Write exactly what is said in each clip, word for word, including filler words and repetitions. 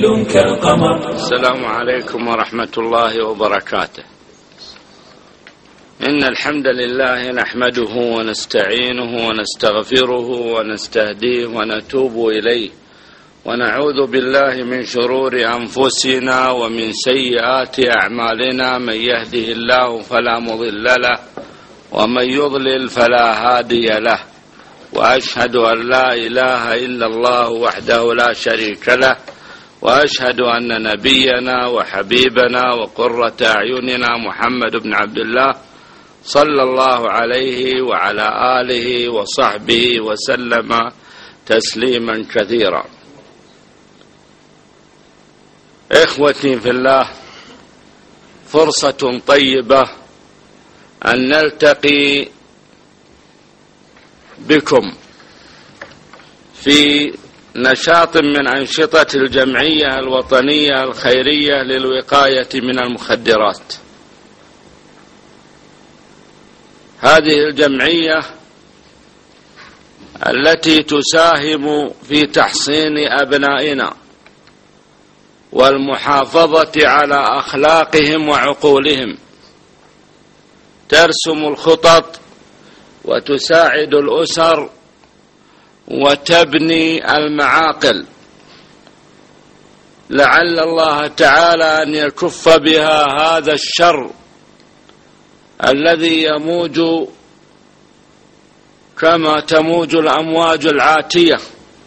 ليل كالقمر. السلام عليكم ورحمة الله وبركاته. إن الحمد لله نحمده ونستعينه ونستغفره ونستهديه ونتوب إليه، ونعوذ بالله من شرور أنفسنا ومن سيئات أعمالنا. من يهده الله فلا مضل له ومن يضلل فلا هادي له، وأشهد أن لا إله إلا الله وحده لا شريك له، وأشهد أن نبينا وحبيبنا وقرة أعيننا محمد بن عبد الله صلى الله عليه وعلى آله وصحبه وسلم تسليما كثيرا. إخوتي في الله، فرصة طيبة أن نلتقي بكم في نشاط من أنشطة الجمعية الوطنية الخيرية للوقاية من المخدرات. هذه الجمعية التي تساهم في تحصين أبنائنا والمحافظة على أخلاقهم وعقولهم، ترسم الخطط وتساعد الأسر وتبني المعاقل، لعل الله تعالى أن يكف بها هذا الشر الذي يموج كما تموج الأمواج العاتية،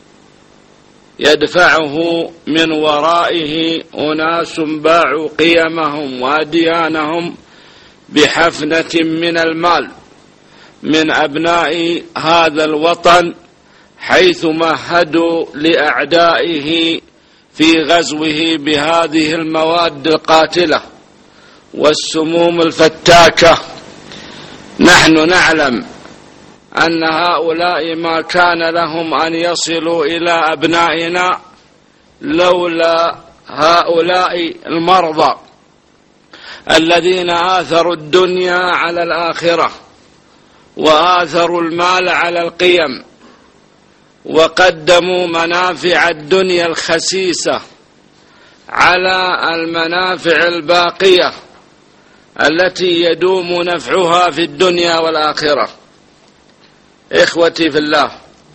يدفعه من ورائه أناس باعوا قيمهم وأديانهم بحفنة من المال من أبناء هذا الوطن، حيث مهدوا لأعدائه في غزوه بهذه المواد القاتلة والسموم الفتاكة. نحن نعلم أن هؤلاء ما كان لهم أن يصلوا إلى أبنائنا لولا هؤلاء المرضى الذين آثروا الدنيا على الآخرة وآثروا المال على القيم، وقدموا منافع الدنيا الخسيسة على المنافع الباقية التي يدوم نفعها في الدنيا والآخرة. إخوتي في الله،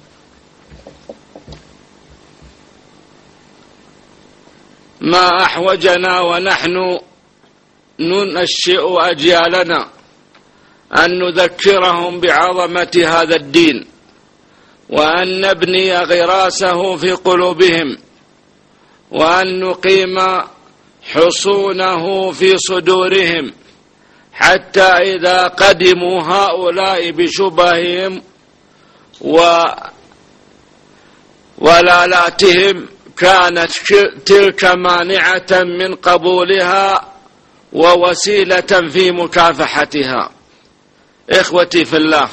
ما أحوجنا ونحن ننشئ أجيالنا أن نذكرهم بعظمة هذا الدين، وأن نبني غراسه في قلوبهم، وأن نقيم حصونه في صدورهم، حتى إذا قدموا هؤلاء بشبههم وولالاتهم كانت تلك مانعة من قبولها ووسيلة في مكافحتها. إخوتي في الله،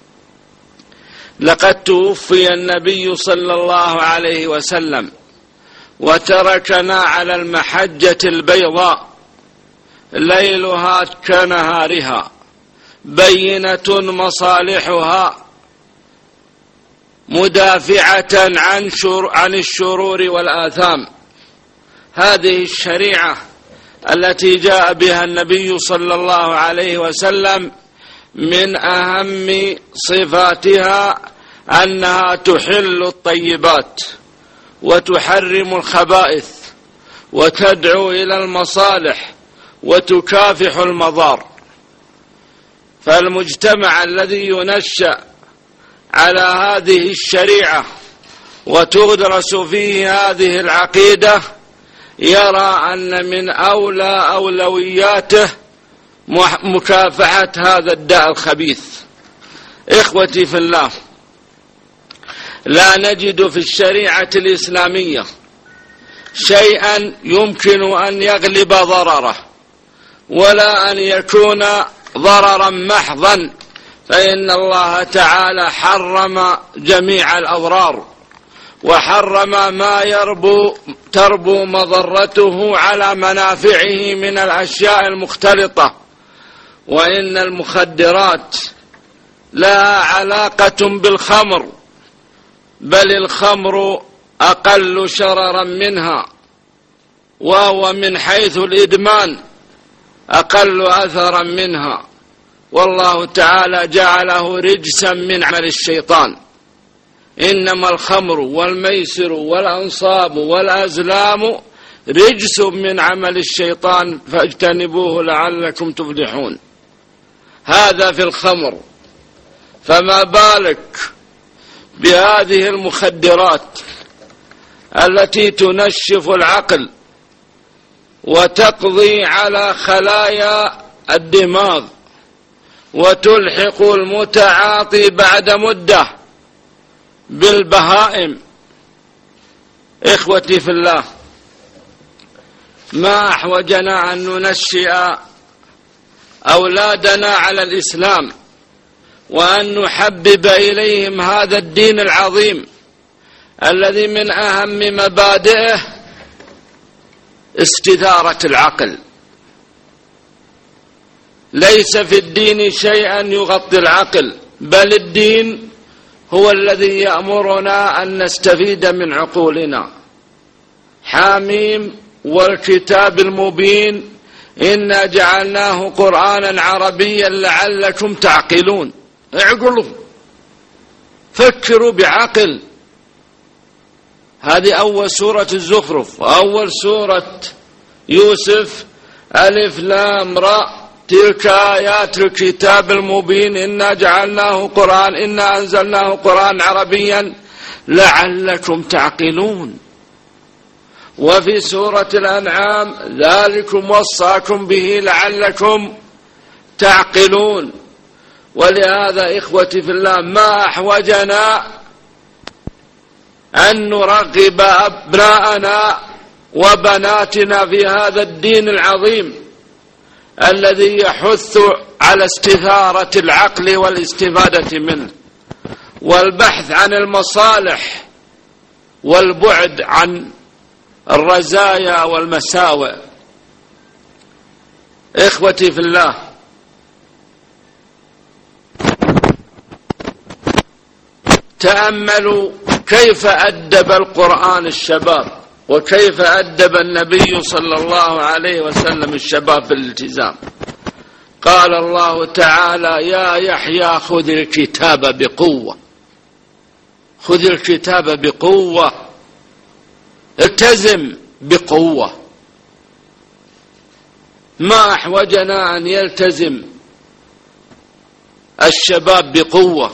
لقد توفي النبي صلى الله عليه وسلم وتركنا على المحجة البيضاء ليلها كنهارها بينة مصالحها مدافعة عن عن الشرور والآثام. هذه الشريعة التي جاء بها النبي صلى الله عليه وسلم من أهم صفاتها أنها تحل الطيبات وتحرم الخبائث وتدعو إلى المصالح وتكافح المضار. فالمجتمع الذي ينشأ على هذه الشريعة وتغرس فيه هذه العقيدة يرى أن من أولى أولوياته مكافحة هذا الداء الخبيث. إخوتي في الله، لا نجد في الشريعة الإسلامية شيئا يمكن أن يغلب ضرره ولا أن يكون ضررا محضا، فإن الله تعالى حرم جميع الأضرار وحرم ما يربو تربو مضرته على منافعه من الأشياء المختلطة. وإن المخدرات لها علاقة بالخمر، بل الخمر أقل شررا منها، وهو من حيث الإدمان أقل أثرا منها، والله تعالى جعله رجسا من عمل الشيطان. إنما الخمر والميسر والأنصاب والأزلام رجس من عمل الشيطان فاجتنبوه لعلكم تفلحون. هذا في الخمر، فما بالك بهذه المخدرات التي تنشف العقل وتقضي على خلايا الدماغ وتلحق المتعاطي بعد مدة بالبهائم. إخوتي في الله، ما أحوجنا أن ننشئ أولادنا على الإسلام وأن نحبب إليهم هذا الدين العظيم الذي من أهم مبادئه استثارة العقل. ليس في الدين شيئا يغطي العقل، بل الدين هو الذي يأمرنا أن نستفيد من عقولنا. حاميم والكتاب المبين إنا جعلناه قرآنا عربيا لعلكم تعقلون. اعقلوا، فكروا بعقل. هذه أول سورة الزخرف، وأول سورة يوسف ألف لام راء تلك آيات الكتاب المبين إنا جعلناه قرآن إنا أنزلناه قرآن عربيا لعلكم تعقلون. وفي سورة الأنعام ذلكم وصاكم به لعلكم تعقلون. ولهذا إخوتي في الله، ما أحوجنا أن نرغب أبناءنا وبناتنا في هذا الدين العظيم الذي يحث على استثارة العقل والاستفادة منه والبحث عن المصالح والبعد عن الرزايا والمساوئ. إخوتي في الله، تأملوا كيف أدب القرآن الشباب، وكيف أدب النبي صلى الله عليه وسلم الشباب بالالتزام. قال الله تعالى: يا يحيى خذ الكتاب بقوة، خذ الكتاب بقوة، التزم بقوة. ما أحوجنا أن يلتزم الشباب بقوة.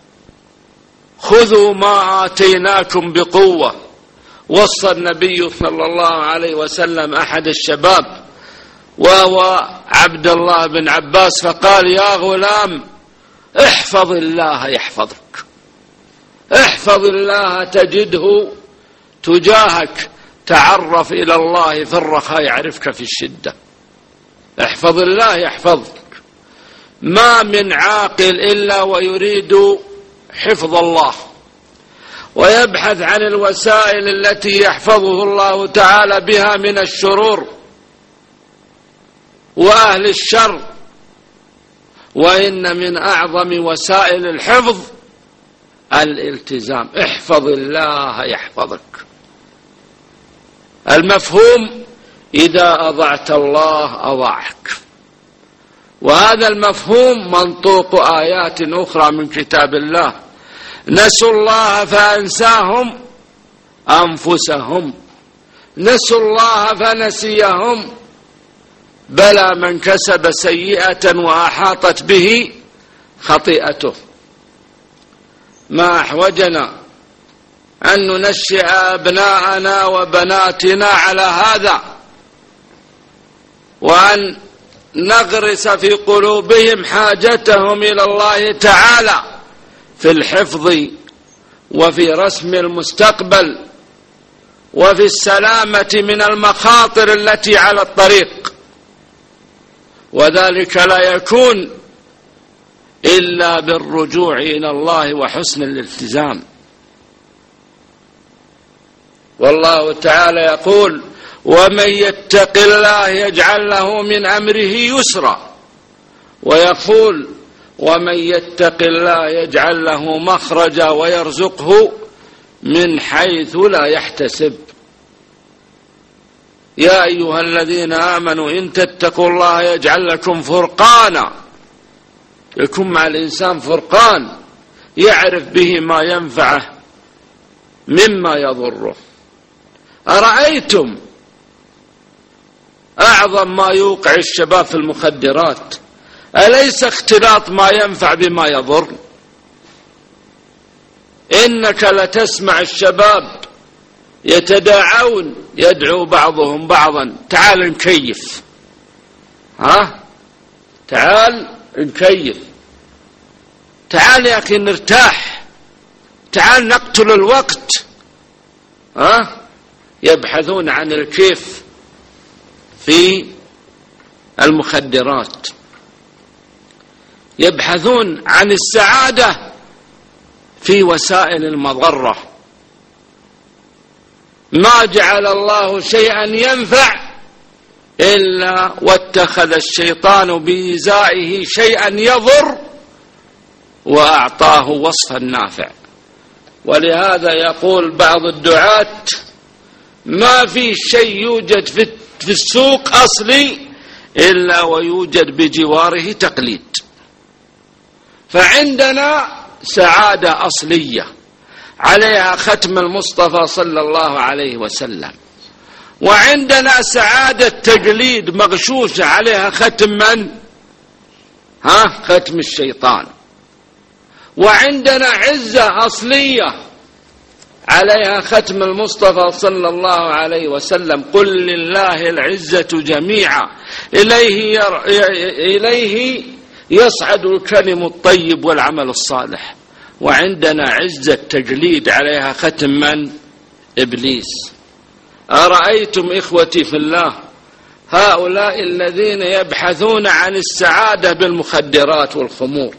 خذوا ما آتيناكم بقوة. وصى النبي صلى الله عليه وسلم أحد الشباب وهو عبد الله بن عباس، فقال: يا غلام احفظ الله يحفظك، احفظ الله تجده تجاهك، تعرف إلى الله في الرخاء يعرفك في الشدة. احفظ الله يحفظك. ما من عاقل إلا ويريد حفظ الله ويبحث عن الوسائل التي يحفظه الله تعالى بها من الشرور وأهل الشر. وإن من أعظم وسائل الحفظ الالتزام. احفظ الله يحفظك. المفهوم: إذا أضعت الله أضعك. وهذا المفهوم منطوق آيات أخرى من كتاب الله: نسوا الله فأنساهم أنفسهم، نسوا الله فنسيهم. بلى من كسب سيئة وأحاطت به خطيئته. ما أحوجنا أن ننشئ أبناءنا وبناتنا على هذا، وأن نغرس في قلوبهم حاجتهم إلى الله تعالى في الحفظ وفي رسم المستقبل وفي السلامة من المخاطر التي على الطريق. وذلك لا يكون إلا بالرجوع إلى الله وحسن الالتزام. والله تعالى يقول: ومن يتق الله يجعل له من أمره يسرا. ويقول: ومن يتق الله يجعل له مخرجا ويرزقه من حيث لا يحتسب. يا أيها الذين آمنوا إن تتقوا الله يجعل لكم فرقانا، يكون مع الإنسان فرقان يعرف به ما ينفعه مما يضره. أرأيتم أعظم ما يوقع الشباب في المخدرات أليس اختلاط ما ينفع بما يضر؟ إنك لتسمع الشباب يتداعون، يدعو بعضهم بعضا تعال نكيف، ها تعال نكيف، تعال يا أخي نرتاح، تعال نقتل الوقت، ها يبحثون عن الكيف في المخدرات، يبحثون عن السعادة في وسائل المضرة. ما جعل الله شيئا ينفع إلا واتخذ الشيطان بإزائه شيئا يضر وأعطاه وصفا نافع. ولهذا يقول بعض الدعاة ما في شيء يوجد في السوق أصلي إلا ويوجد بجواره تقليد. فعندنا سعادة أصلية عليها ختم المصطفى صلى الله عليه وسلم، وعندنا سعادة تقليد مغشوشة عليها ختم من؟ ها ختم الشيطان. وعندنا عزة أصلية عليها ختم المصطفى صلى الله عليه وسلم، قل لله العزة جميعا إليه, ير... إليه يصعد الكلم الطيب والعمل الصالح. وعندنا عزة تجليد عليها ختم من؟ إبليس. أرأيتم إخوتي في الله هؤلاء الذين يبحثون عن السعادة بالمخدرات والخمور،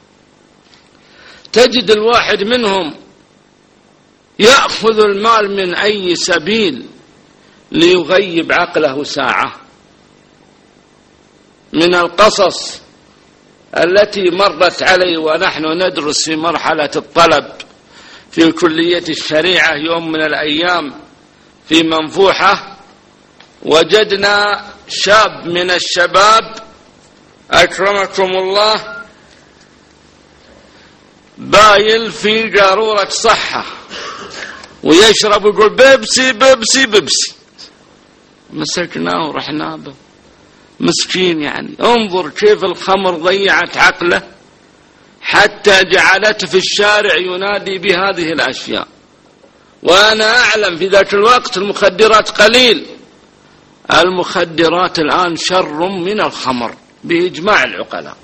تجد الواحد منهم يأخذ المال من أي سبيل ليغيب عقله ساعة. من القصص التي مرت علي ونحن ندرس في مرحلة الطلب في كلية الشريعة، يوم من الأيام في منفوحة وجدنا شاب من الشباب أكرمكم الله بايل في قارورة صحة ويشرب ويقول بيبسي بيبسي بيبسي. مسكناه ورحنا به مسكين، يعني انظر كيف الخمر ضيعت عقله حتى جعلته في الشارع ينادي بهذه الأشياء. وأنا أعلم في ذاك الوقت المخدرات قليل، المخدرات الآن شر من الخمر بإجماع العقلاء،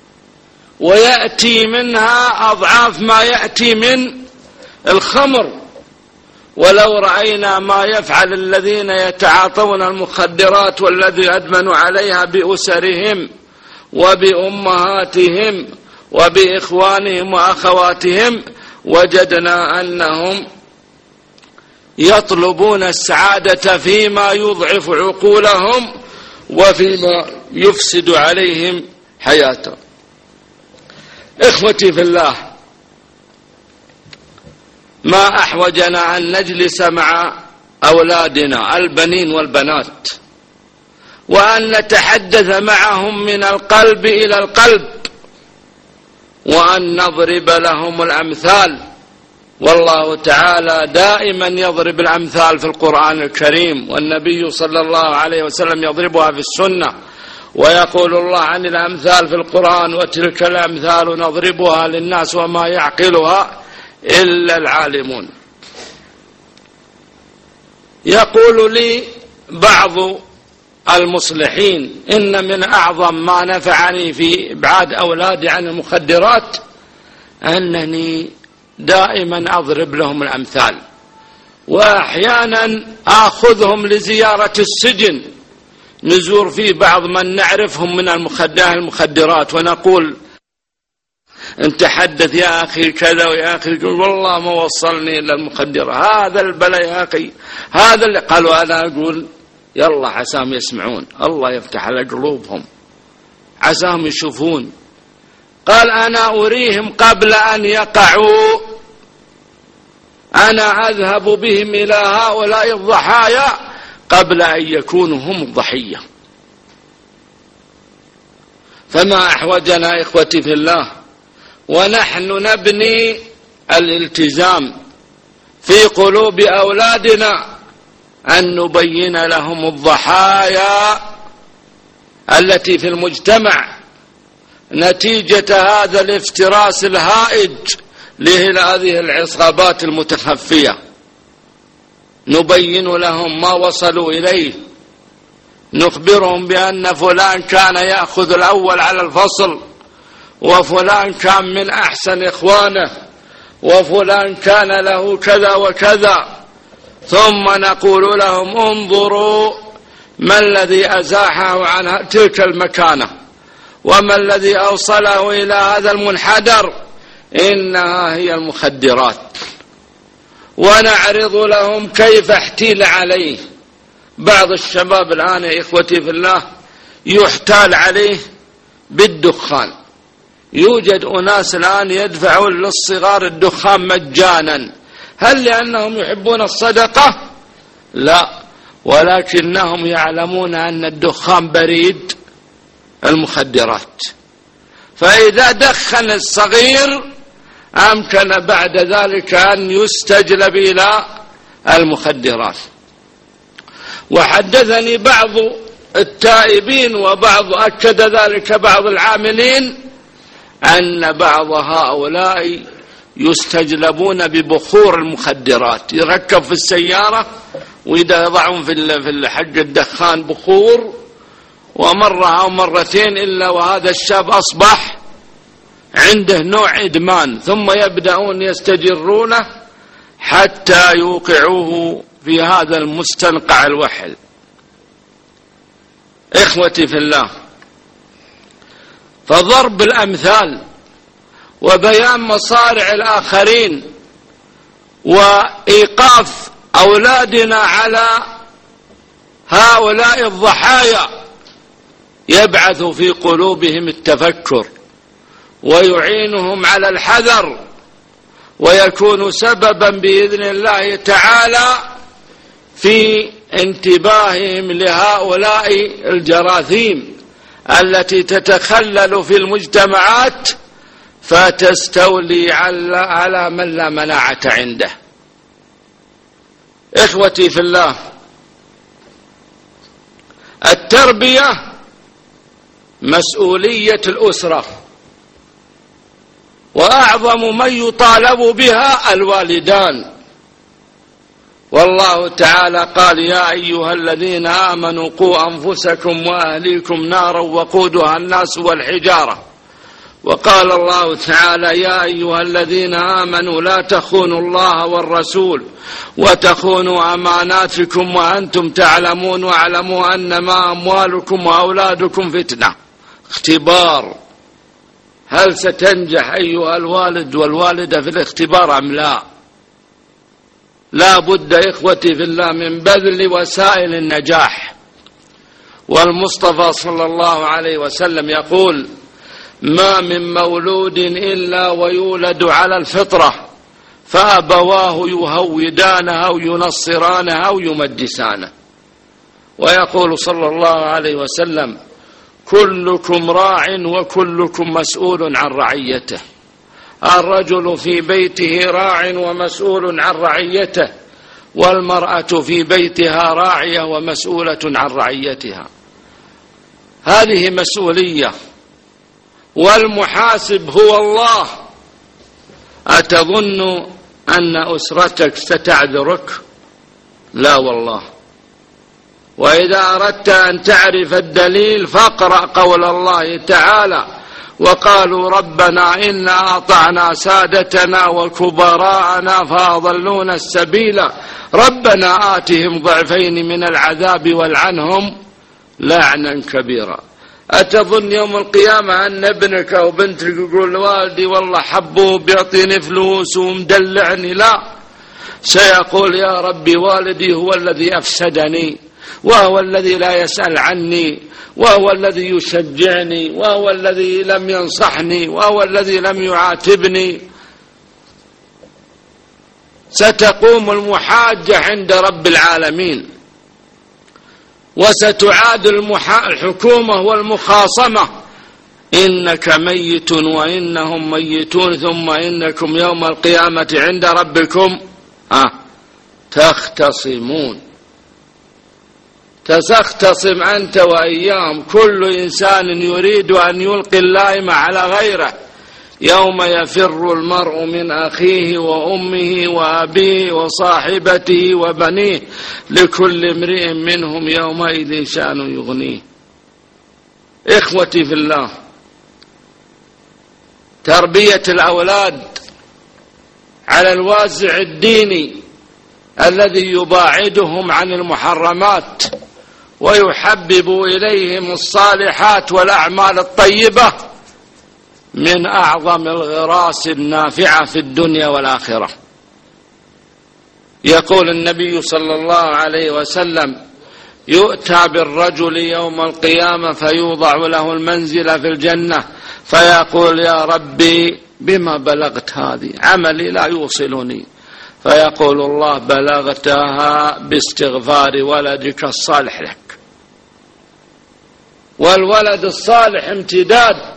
ويأتي منها أضعاف ما يأتي من الخمر. ولو رأينا ما يفعل الذين يتعاطون المخدرات والذي أدمنوا عليها بأسرهم وبأمهاتهم وبإخوانهم وأخواتهم، وجدنا أنهم يطلبون السعادة فيما يضعف عقولهم وفيما يفسد عليهم حياتهم. إخوتي في الله، ما أحوجنا أن نجلس مع أولادنا البنين والبنات وأن نتحدث معهم من القلب إلى القلب، وأن نضرب لهم الأمثال. والله تعالى دائما يضرب الأمثال في القرآن الكريم، والنبي صلى الله عليه وسلم يضربها في السنة، ويقول الله عن الأمثال في القرآن وتلك الأمثال نضربها للناس وما يعقلها إلا العالمون. يقول لي بعض المصلحين إن من أعظم ما نفعني في إبعاد أولادي عن المخدرات أنني دائما أضرب لهم الأمثال، وأحيانا آخذهم لزيارة السجن نزور فيه بعض من نعرفهم من المخدرات ونقول انت حدث يا أخي كذا ويا أخي، يقول والله ما وصلني إلا المخدرة، هذا البلاء يا أخي هذا اللي قالوا. أنا أقول يلا عساهم يسمعون، الله يفتح على قلوبهم عساهم يشوفون. قال أنا أريهم قبل أن يقعوا، أنا أذهب بهم إلى هؤلاء الضحايا قبل أن يكونوا هم الضحية. فما أحوجنا إخوتي في الله ونحن نبني الالتزام في قلوب أولادنا أن نبين لهم الضحايا التي في المجتمع نتيجة هذا الافتراس الهائج لهذه العصابات المتخفية. نبين لهم ما وصلوا إليه، نخبرهم بأن فلان كان يأخذ الأول على الفصل، وفلان كان من أحسن إخوانه، وفلان كان له كذا وكذا، ثم نقول لهم انظروا ما الذي أزاحه عن تلك المكانة وما الذي أوصله إلى هذا المنحدر، إنها هي المخدرات. ونعرض لهم كيف احتيل عليه. بعض الشباب الآن يا إخوتي في الله يحتال عليه بالدخان. يوجد أناس الآن يدفعون للصغار الدخان مجانا. هل لأنهم يحبون الصدقة؟ لا، ولكنهم يعلمون أن الدخان بريد المخدرات. فإذا دخن الصغير أمكن بعد ذلك أن يستجلب إلى المخدرات. وحدثني بعض التائبين وبعض أكد ذلك بعض العاملين أن بعض هؤلاء يستجلبون ببخور المخدرات، يركب في السيارة وإذا يضعون في حق الدخان بخور، ومرة أو مرتين إلا وهذا الشاب أصبح عنده نوع إدمان، ثم يبدأون يستجرونه حتى يوقعوه في هذا المستنقع الوحل. إخوتي في الله، فضرب الأمثال وبيان مصارع الآخرين وإيقاف أولادنا على هؤلاء الضحايا يبعث في قلوبهم التفكر ويعينهم على الحذر، ويكون سببا بإذن الله تعالى في انتباههم لهؤلاء الجراثيم التي تتخلل في المجتمعات فتستولي على من لا مناعة عنده. إخوتي في الله، التربية مسؤولية الأسرة، وأعظم من يطالب بها الوالدان. والله تعالى قال يا أيها الذين آمنوا قوا أنفسكم وأهليكم نارا وقودها الناس والحجارة. وقال الله تعالى يا أيها الذين آمنوا لا تخونوا الله والرسول وتخونوا أماناتكم وأنتم تعلمون واعلموا أنما أموالكم وأولادكم فتنة، اختبار. هل ستنجح أيها الوالد والوالدة في الاختبار أم لا؟ لا بد إخوتي في الله من بذل وسائل النجاح. والمصطفى صلى الله عليه وسلم يقول ما من مولود إلا ويولد على الفطرة فأبواه يهودانه أو ينصرانه أو يمجسانه. ويقول صلى الله عليه وسلم كلكم راع وكلكم مسؤول عن رعيته. الرجل في بيته راع ومسؤول عن رعيته، والمرأة في بيتها راعية ومسؤولة عن رعيتها. هذه مسؤولية، والمحاسب هو الله. أتظن أن أسرتك ستعذرك؟ لا والله. وإذا أردت أن تعرف الدليل فاقرأ قول الله تعالى وقالوا ربنا إنا أطعنا سادتنا وكبراءنا فأضلونا السبيل ربنا آتهم ضعفين من العذاب والعنهم لعنا كبيرا. أتظن يوم القيامة أن ابنك أو بنتك يقول والدي والله حبوه بيعطيني فلوس ومدلعني؟ لا، سيقول يا ربي والدي هو الذي أفسدني، وهو الذي لا يسأل عني، وهو الذي يشجعني، وهو الذي لم ينصحني، وهو الذي لم يعاتبني. ستقوم المحاجة عند رب العالمين. وستعاد الحكومة والمخاصمة، إنك ميت وإنهم ميتون ثم إنكم يوم القيامة عند ربكم آه تختصمون. تستختصم أنت وإياهم، كل إنسان يريد أن يلقي اللائمة على غيره. يوم يفر المرء من أخيه وأمه وأبيه وصاحبته وبنيه لكل امرئ منهم يومئذ شأن يغنيه. إخوتي في الله، تربية الأولاد على الوازع الديني الذي يباعدهم عن المحرمات ويحبب إليهم الصالحات والأعمال الطيبة من أعظم الغراس النافعة في الدنيا والآخرة. يقول النبي صلى الله عليه وسلم: يؤتى بالرجل يوم القيامة فيوضع له المنزل في الجنة فيقول: يا ربي بما بلغت هذه؟ عملي لا يوصلني. فيقول الله: بلغتها باستغفار ولدك الصالح لك. والولد الصالح امتداد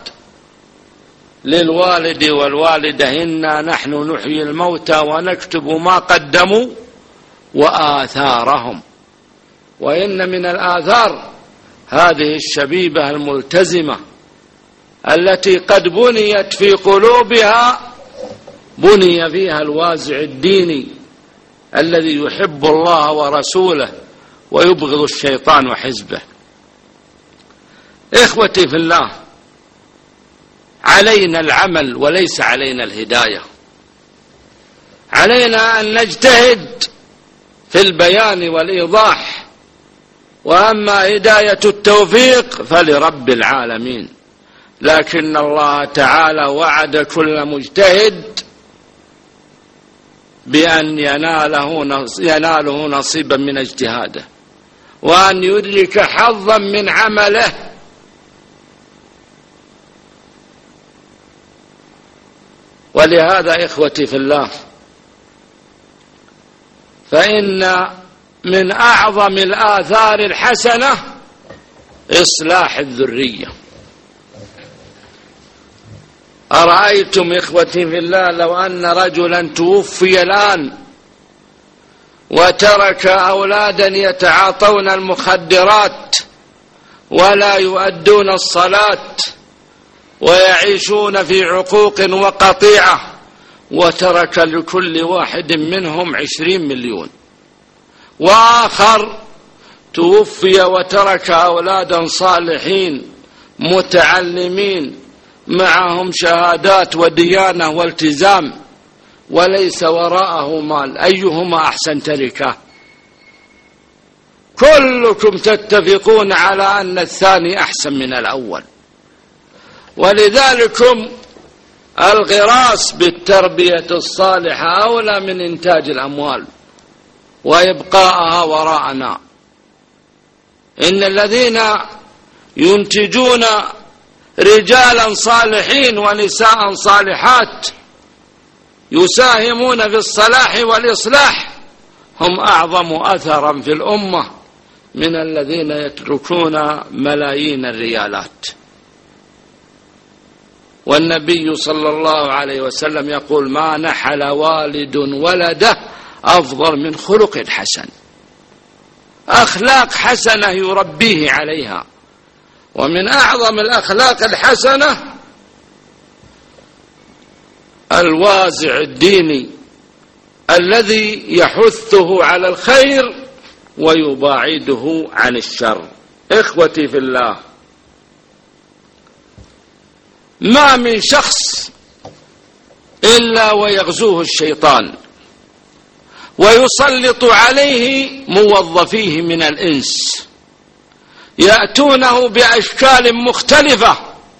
للوالد والوالدة. إنا نحن نحيي الموتى ونكتب ما قدموا وآثارهم. وإن من الآثار هذه الشبيبة الملتزمة التي قد بنيت في قلوبها بني فيها الوازع الديني الذي يحب الله ورسوله ويبغض الشيطان وحزبه. إخوتي في الله، علينا العمل وليس علينا الهداية. علينا أن نجتهد في البيان والإيضاح، وأما هداية التوفيق فلرب العالمين. لكن الله تعالى وعد كل مجتهد بأن يناله يناله نصيبا من اجتهاده وأن يدرك حظا من عمله. ولهذا إخوتي في الله، فإن من أعظم الآثار الحسنة إصلاح الذرية. أرأيتم إخوتي في الله لو أن رجلا توفي الآن وترك أولادا يتعاطون المخدرات ولا يؤدون الصلاة ويعيشون في عقوق وقطيعة، وترك لكل واحد منهم عشرين مليون، وآخر توفي وترك أولادا صالحين متعلمين معهم شهادات وديانة والتزام وليس وراءه مال، أيهما أحسن تركة؟ كلكم تتفقون على أن الثاني أحسن من الأول. ولذلك الغراس بالتربية الصالحة أولى من إنتاج الأموال وإبقاءها وراءنا. إن الذين ينتجون رجالا صالحين ونساء صالحات يساهمون في الصلاح والإصلاح هم أعظم أثرا في الأمة من الذين يتركون ملايين الريالات. والنبي صلى الله عليه وسلم يقول: ما نحل والد ولده أفضل من خلق حسن. أخلاق حسنة يربيه عليها. ومن أعظم الأخلاق الحسنة الوازع الديني الذي يحثه على الخير ويباعده عن الشر. إخوتي في الله، ما من شخص إلا ويغزوه الشيطان ويسلط عليه موظفيه من الإنس يأتونه بأشكال مختلفة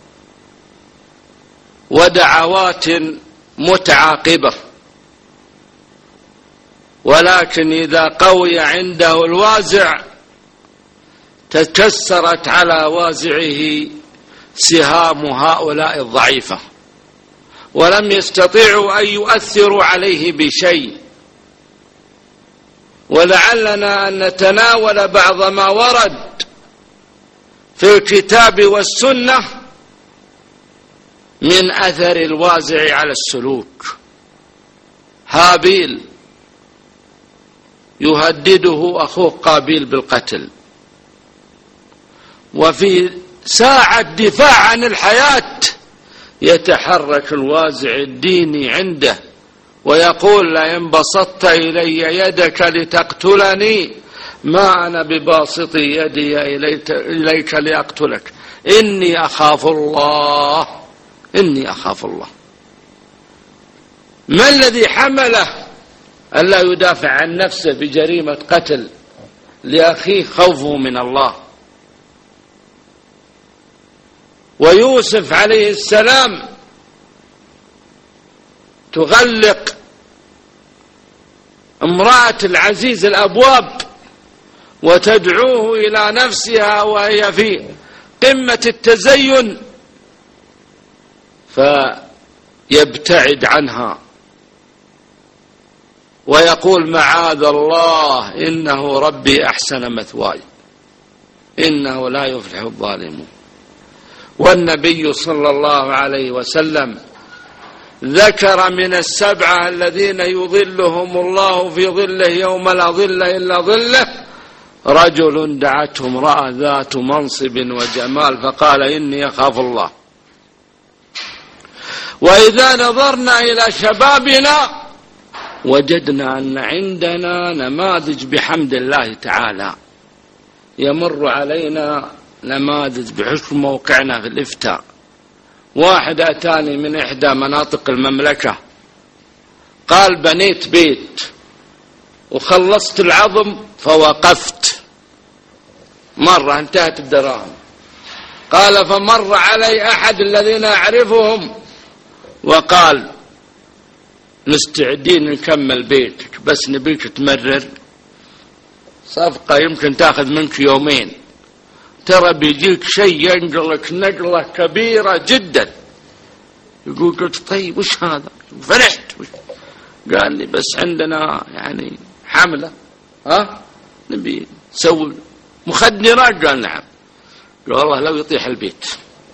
ودعوات متعاقبة، ولكن إذا قوي عنده الوازع تكسرت على وازعه سهام هؤلاء الضعيفة ولم يستطيعوا أن يؤثروا عليه بشيء. ولعلنا أن نتناول بعض ما ورد في الكتاب والسنة من أثر الوازع على السلوك. هابيل يهدده أخوه قابيل بالقتل، وفي ساعة دفاع عن الحياة يتحرك الوازع الديني عنده ويقول: لئن بسطت إلي يدك لتقتلني ما أنا بباسط يدي إليك لأقتلك، إني أخاف الله، إني أخاف الله. ما الذي حمله ألا يدافع عن نفسه بجريمة قتل لأخيه؟ خوفه من الله. ويوسف عليه السلام تغلق امرأة العزيز الأبواب وتدعوه إلى نفسها وهي في قمة التزين، فيبتعد عنها ويقول: معاذ الله، إنه ربي أحسن مثواي، إنه لا يفلح الظالمون. والنبي صلى الله عليه وسلم ذكر من السبعة الذين يظلهم الله في ظله يوم لا ظل إلا ظله رجل دعته امرأة ذات منصب وجمال فقال: إني أخاف الله. وإذا نظرنا إلى شبابنا وجدنا أن عندنا نماذج بحمد الله تعالى. يمر علينا نماذج بحكم موقعنا في الإفتاء. واحد أتاني من إحدى مناطق المملكة قال: بنيت بيت وخلصت العظم فوقفت، مرة انتهت الدراهم. قال: فمر علي أحد الذين أعرفهم وقال: مستعدين نكمل بيتك بس نبيك تمرر، صفقة يمكن تاخذ منك يومين، ترى بيجيك شيء ينقلك نقلة كبيرة جدا. يقول: قلت: طيب وش هذا؟ فرحت. قال لي: بس عندنا يعني حملة، ها نبي نسوي مخدرات. قال: نعم. قال: والله لو يطيح البيت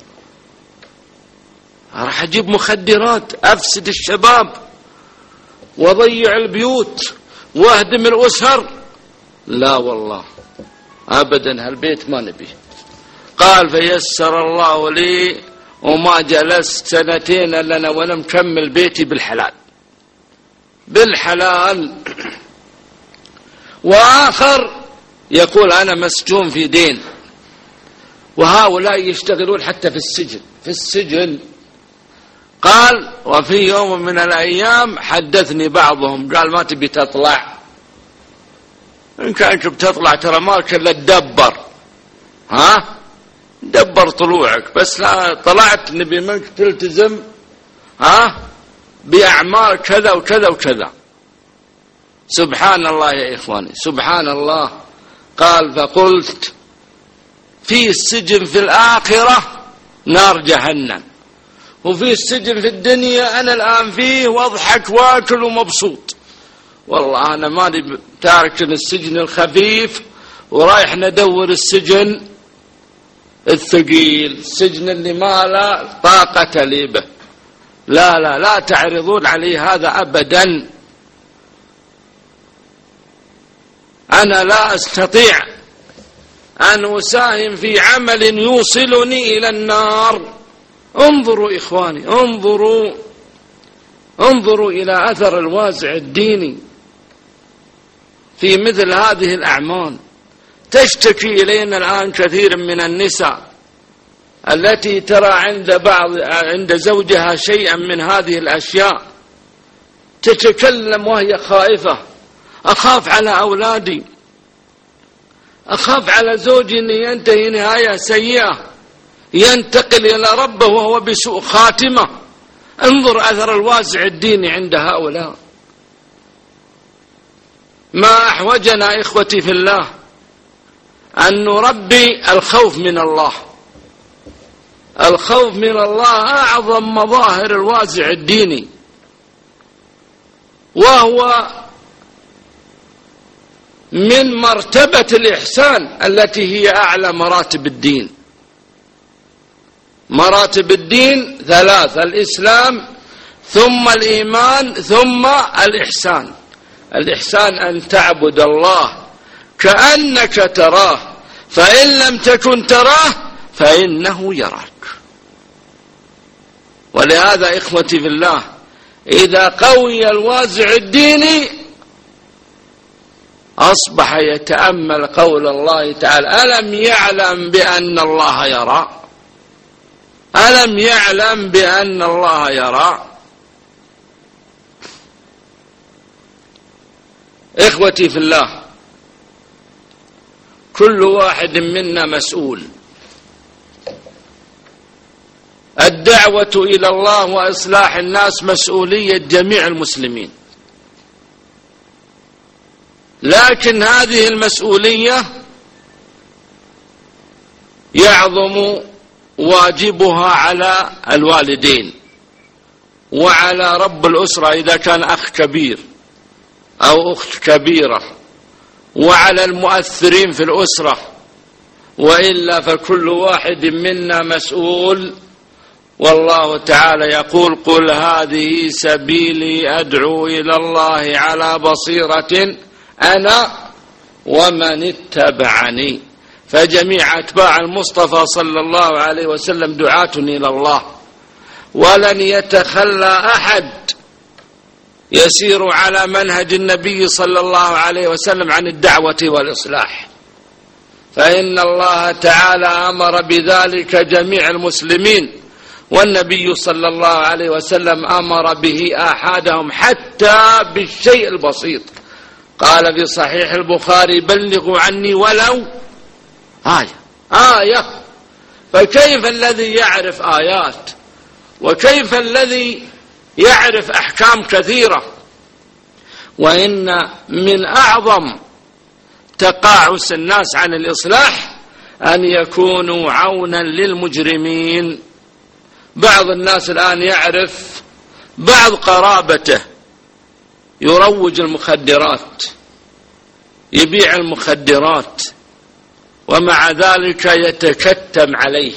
راح أجيب مخدرات أفسد الشباب وضيع البيوت واهدم الأسر. لا والله أبدا، هالبيت ما نبيه. قال: فيسر الله لي وما جلست سنتين لنا ولا مكمل بيتي بالحلال بالحلال. وآخر يقول: أنا مسجون في دين، وهؤلاء يشتغلون حتى في السجن في السجن قال: وفي يوم من الأيام حدثني بعضهم قال: ما تبي تطلع؟ إن كانت بتطلع ترى ما كلا تدبر، ها دبر طلوعك، بس لا طلعت نبي منك تلتزم ها بأعمال كذا وكذا وكذا. سبحان الله يا إخواني، سبحان الله. قال: فقلت في السجن في الآخرة نار جهنم، وفي السجن في الدنيا أنا الآن فيه واضحك واكل ومبسوط. والله أنا ماني تارك السجن الخفيف ورايح ندور السجن الثقيل، السجن اللي ما لا طاقة لي به. لا لا لا تعرضون علي هذا أبدا. أنا لا أستطيع أن أساهم في عمل يوصلني إلى النار. انظروا إخواني، انظروا انظروا إلى أثر الوازع الديني في مثل هذه الأعمال. تشتكي إلينا الآن كثير من النساء التي ترى عند بعض عند زوجها شيئا من هذه الأشياء تتكلم وهي خائفة: أخاف على أولادي، أخاف على زوجي أن ينتهي نهاية سيئة ينتقل إلى ربه وهو بسوء خاتمة. انظر أثر الوازع الديني عند هؤلاء. ما أحوجنا إخوتي في الله أن نربي الخوف من الله. الخوف من الله أعظم مظاهر الوازع الديني، وهو من مرتبة الإحسان التي هي أعلى مراتب الدين. مراتب الدين ثلاث: الإسلام ثم الإيمان ثم الإحسان. الإحسان أن تعبد الله كأنك تراه، فإن لم تكن تراه فإنه يراك. ولهذا إخوتي في الله، إذا قوي الوازع الديني أصبح يتأمل قول الله تعالى: ألم يعلم بأن الله يرى؟ ألم يعلم بأن الله يرى؟ إخوتي في الله، كل واحد منا مسؤول. الدعوة إلى الله وإصلاح الناس مسؤولية جميع المسلمين، لكن هذه المسؤولية يعظم واجبها على الوالدين وعلى رب الأسرة إذا كان أخ كبير أو أخت كبيرة، وعلى المؤثرين في الأسرة، وإلا فكل واحد منا مسؤول. والله تعالى يقول: قل هذه سبيلي أدعو إلى الله على بصيرة أنا ومن اتبعني. فجميع أتباع المصطفى صلى الله عليه وسلم دعاة إلى الله، ولن يتخلى أحد يسير على منهج النبي صلى الله عليه وسلم عن الدعوة والإصلاح، فإن الله تعالى أمر بذلك جميع المسلمين، والنبي صلى الله عليه وسلم أمر به آحادهم حتى بالشيء البسيط. قال في صحيح البخاري: بلغوا عني ولو آية. آية. فكيف الذي يعرف آيات؟ وكيف الذي يعرف أحكام كثيرة؟ وإن من أعظم تقاعس الناس عن الإصلاح أن يكونوا عونا للمجرمين. بعض الناس الآن يعرف بعض قرابته يروج المخدرات، يبيع المخدرات، ومع ذلك يتكتم عليه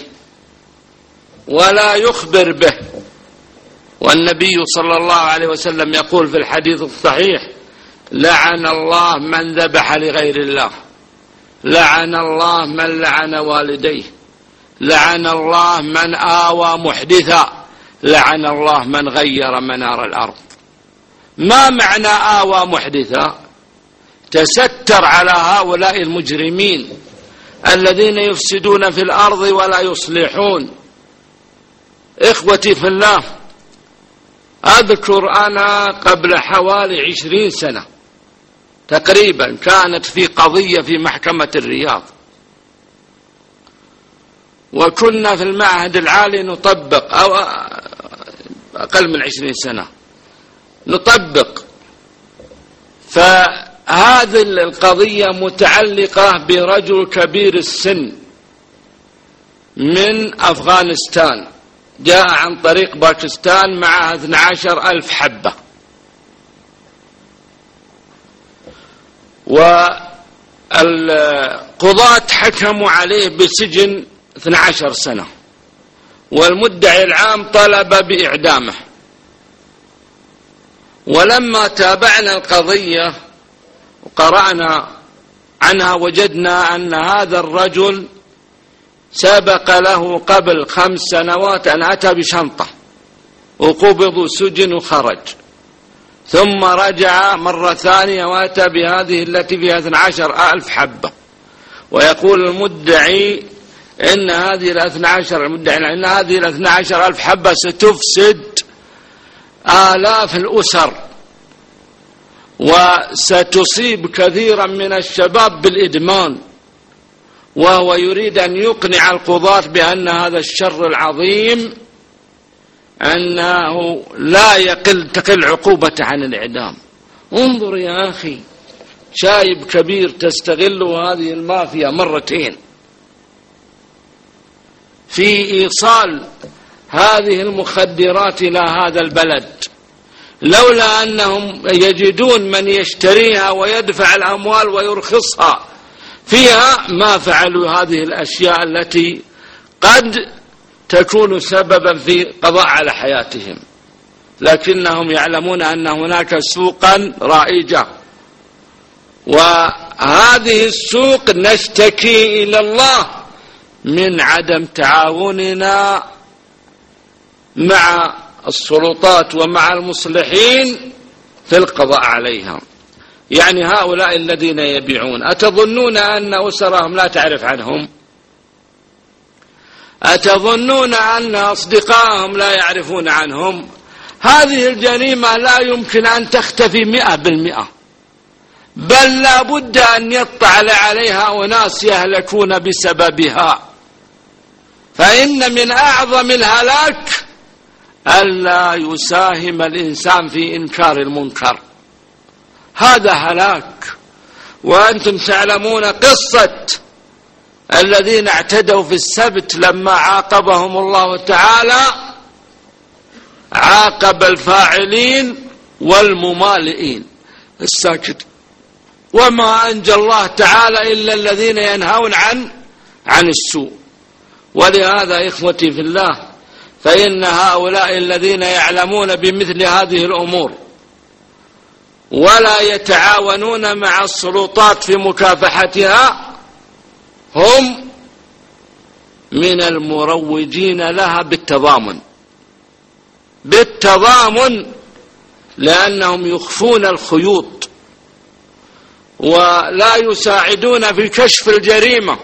ولا يخبر به. والنبي صلى الله عليه وسلم يقول في الحديث الصحيح: لعن الله من ذبح لغير الله، لعن الله من لعن والديه، لعن الله من آوى محدثا، لعن الله من غير منار الأرض. ما معنى آوى محدثا؟ تستر على هؤلاء المجرمين الذين يفسدون في الأرض ولا يصلحون. إخوتي في الله، أذكر أنا قبل حوالي عشرين سنة تقريبا كانت في قضية في محكمة الرياض، وكنا في المعهد العالي نطبق، أو أقل من عشرين سنة نطبق. فهذه القضية متعلقة برجل كبير السن من أفغانستان، جاء عن طريق باكستان معها اثني عشر ألف حبة، والقضاة حكموا عليه بسجن اثني عشر سنة، والمدعي العام طلب بإعدامه. ولما تابعنا القضية وقرأنا عنها وجدنا أن هذا الرجل سبق له قبل خمس سنوات أن أتى بشنطة وقبض سجن وخرج، ثم رجع مرة ثانية وأتى بهذه التي فيها اثني عشر ألف حبة. ويقول المدعي إن هذه الاثنى عشر المدعي إن هذه الاثنى عشر ألف حبة ستفسد آلاف الأسر وستصيب كثيرا من الشباب بالإدمان، وهو يريد أن يقنع القضاة بأن هذا الشر العظيم أنه لا يقل تقل عقوبته عن الإعدام. انظر يا أخي، شايب كبير تستغل هذه المافيا مرتين في إيصال هذه المخدرات إلى هذا البلد لولا أنهم يجدون من يشتريها ويدفع الأموال ويرخصها فيها ما فعلوا هذه الأشياء التي قد تكون سببا في قضاء على حياتهم، لكنهم يعلمون أن هناك سوقا رائجة، وهذه السوق نشتكي إلى الله من عدم تعاوننا مع السلطات ومع المصلحين في القضاء عليها. يعني هؤلاء الذين يبيعون، أتظنون أن أسرهم لا تعرف عنهم؟ أتظنون أن أصدقائهم لا يعرفون عنهم؟ هذه الجريمة لا يمكن أن تختفي مئة بالمئة، بل لا بد أن يطلع عليها أناس يهلكون بسببها. فإن من أعظم الهلاك ألا يساهم الإنسان في إنكار المنكر، هذا هلاك. وأنتم تعلمون قصة الذين اعتدوا في السبت لما عاقبهم الله تعالى، عاقب الفاعلين والممالئين الساكت، وما أنجى الله تعالى إلا الذين ينهون عن عن السوء. ولهذا إخوتي في الله، فإن هؤلاء الذين يعلمون بمثل هذه الأمور ولا يتعاونون مع السلطات في مكافحتها هم من المروجين لها بالتضامن بالتضامن لأنهم يخفون الخيوط ولا يساعدون في كشف الجريمة،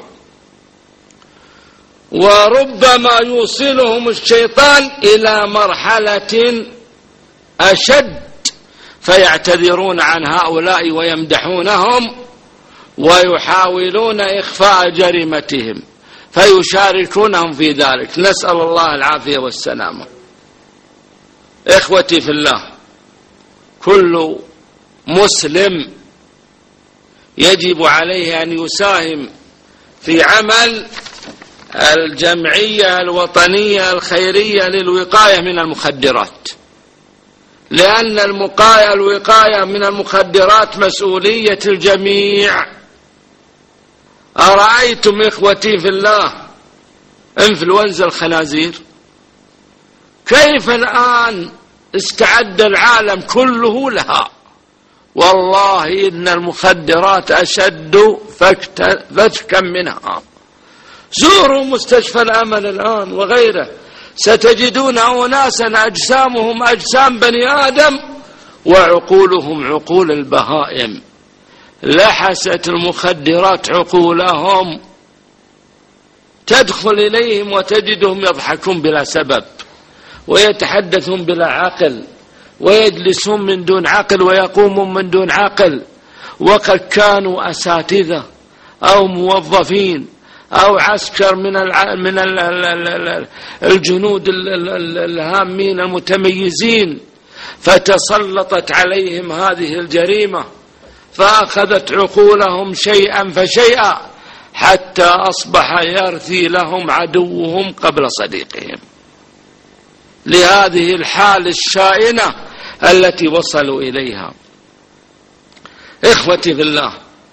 وربما يوصلهم الشيطان إلى مرحلة أشد فيعتذرون عن هؤلاء ويمدحونهم ويحاولون إخفاء جريمتهم فيشاركونهم في ذلك، نسأل الله العافية والسلامة. إخوتي في الله، كل مسلم يجب عليه أن يساهم في عمل الجمعية الوطنية الخيرية للوقاية من المخدرات، لأن المقاية الوقاية من المخدرات مسؤولية الجميع. أرأيتم إخوتي في الله إنفلونزا الخنازير كيف الآن استعد العالم كله لها؟ والله إن المخدرات أشد فتكا منها. زوروا مستشفى الأمل الآن وغيره، ستجدون أناسا أجسامهم أجسام بني آدم وعقولهم عقول البهائم، لحست المخدرات عقولهم. تدخل إليهم وتجدهم يضحكون بلا سبب ويتحدثون بلا عقل ويجلسون من دون عقل ويقومون من دون عقل، وقد كانوا أساتذة أو موظفين أو عسكر من من الجنود الهامين المتميزين، فتسلطت عليهم هذه الجريمة فأخذت عقولهم شيئا فشيئا حتى أصبح يرثي لهم عدوهم قبل صديقهم، لهذه الحال الشائنة التي وصلوا إليها. إخوتي في الله،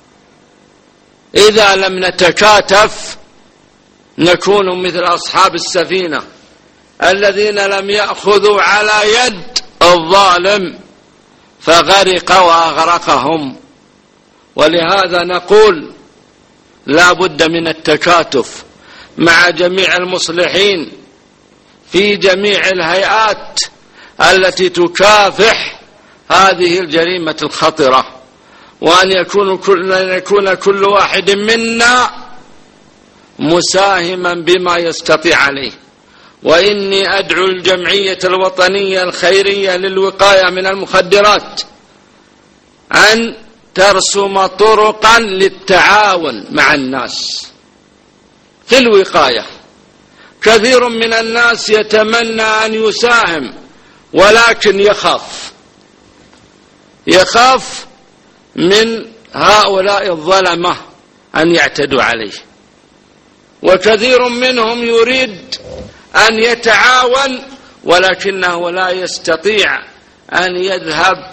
إذا لم نتكاتف نكون مثل أصحاب السفينة الذين لم يأخذوا على يد الظالم فغرق وأغرقهم. ولهذا نقول لا بد من التكاتف مع جميع المصلحين في جميع الهيئات التي تكافح هذه الجريمة الخطرة، وأن يكون كل, يكون كل واحد منا مساهما بما يستطيع عليه. وإني أدعو الجمعية الوطنية الخيرية للوقاية من المخدرات أن ترسم طرقا للتعاون مع الناس في الوقاية. كثير من الناس يتمنى أن يساهم ولكن يخاف يخاف من هؤلاء الظلمة أن يعتدوا عليه، وكثير منهم يريد أن يتعاون ولكنه لا يستطيع أن يذهب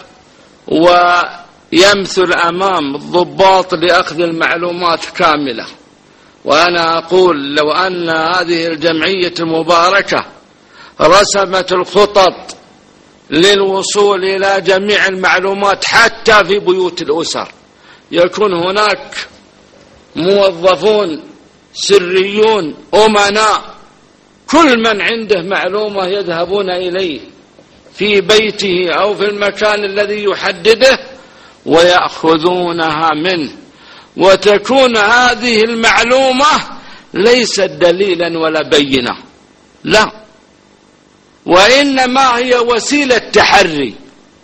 ويمثل أمام الضباط لأخذ المعلومات كاملة. وأنا أقول لو أن هذه الجمعية المباركة رسمت الخطط للوصول إلى جميع المعلومات حتى في بيوت الأسر، يكون هناك موظفون سريون أمناء كل من عنده معلومة يذهبون إليه في بيته أو في المكان الذي يحدده ويأخذونها منه، وتكون هذه المعلومة ليست دليلا ولا بينة، لا، وإنما هي وسيلة تحري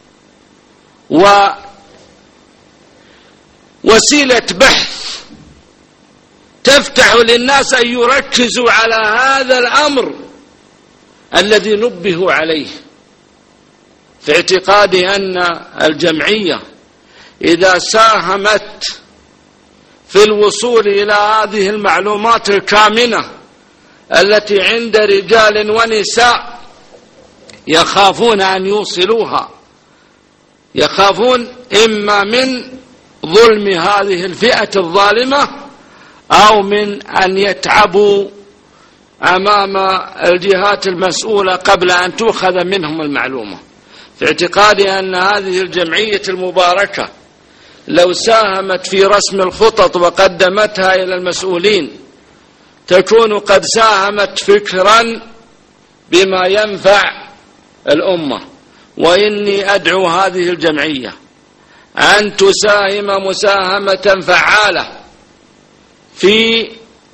ووسيلة بحث تفتح للناس أن يركزوا على هذا الأمر الذي نبهوا عليه، في اعتقادي أن الجمعية إذا ساهمت في الوصول إلى هذه المعلومات الكامنة التي عند رجال ونساء يخافون أن يوصلوها، يخافون إما من ظلم هذه الفئة الظالمة أو من أن يتعبوا أمام الجهات المسؤولة قبل أن تؤخذ منهم المعلومة. في اعتقادي أن هذه الجمعية المباركة لو ساهمت في رسم الخطط وقدمتها إلى المسؤولين تكون قد ساهمت فكرا بما ينفع الأمة. وإني أدعو هذه الجمعية أن تساهم مساهمة فعالة في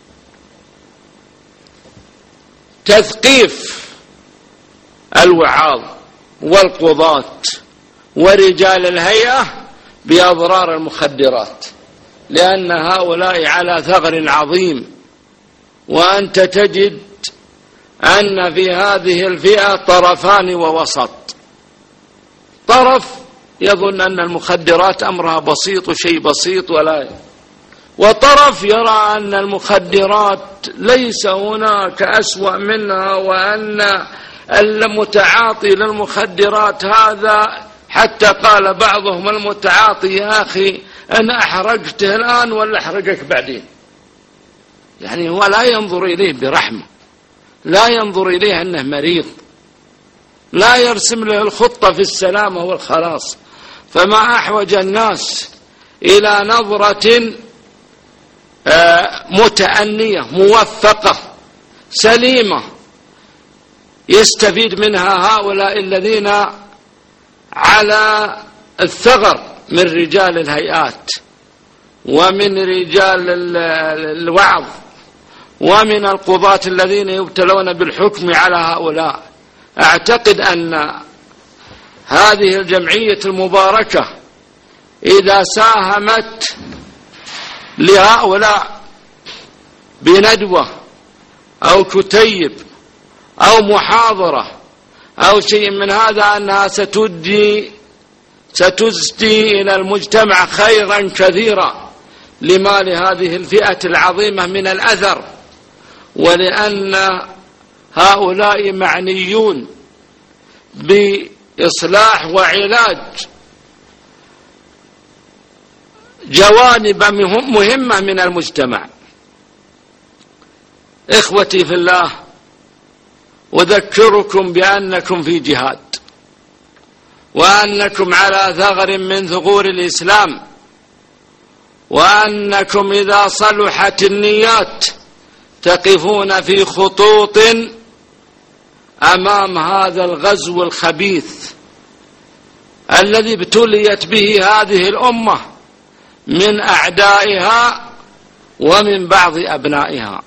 تثقيف الوعاظ والقضاة ورجال الهيئة بأضرار المخدرات، لأن هؤلاء على ثغر عظيم. وأنت تجد أن في هذه الفئة طرفان ووسط، طرف يظن أن المخدرات أمرها بسيط وشيء بسيط ولا، وطرف يرى أن المخدرات ليس هناك أسوأ منها، وأن المتعاطي للمخدرات هذا حتى قال بعضهم المتعاطي يا أخي أنا أحرقته الآن ولا أحرقك بعدين. يعني هو لا ينظر إليه برحمة، لا ينظر إليه أنه مريض، لا يرسم له الخطة في السلامة والخلاص. فما أحوج الناس إلى نظرة متأنية موفقة سليمة يستفيد منها هؤلاء الذين على الثغر من رجال الهيئات ومن رجال الوعظ ومن القضاة الذين يبتلون بالحكم على هؤلاء. أعتقد أن هذه الجمعية المباركة إذا ساهمت لهؤلاء بندوة أو كتيب أو محاضرة أو شيء من هذا أنها ستدي ستزدي إلى المجتمع خيرا كثيرا لما لهذه الفئة العظيمة من الأثر، ولأن هؤلاء معنيون بإصلاح وعلاج جوانب مهمة من المجتمع. إخوتي في الله، أذكركم بأنكم في جهاد، وأنكم على ثغر من ثغور الإسلام، وأنكم إذا صلحت النيات تقفون في خطوط أمام هذا الغزو الخبيث الذي ابتليت به هذه الأمة من أعدائها ومن بعض أبنائها.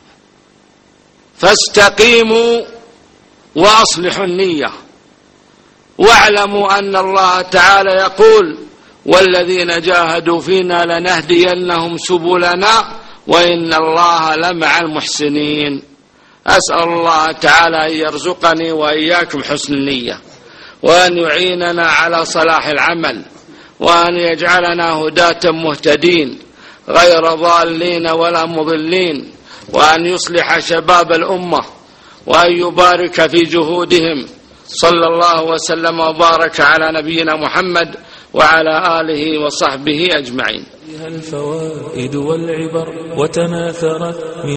فاستقيموا وأصلحوا النية، واعلموا أن الله تعالى يقول والذين جاهدوا فينا لنهدينهم سبلنا وإن الله لمع المحسنين. أسأل الله تعالى أن يرزقني وإياكم حسن النية، وأن يعيننا على صلاح العمل، وأن يجعلنا هداة مهتدين غير ضالين ولا مضلين، وأن يصلح شباب الأمة، وأن يبارك في جهودهم، صلى الله وسلم وبارك على نبينا محمد وعلى آله وصحبه أجمعين. الفوائد والعبر وتناثرت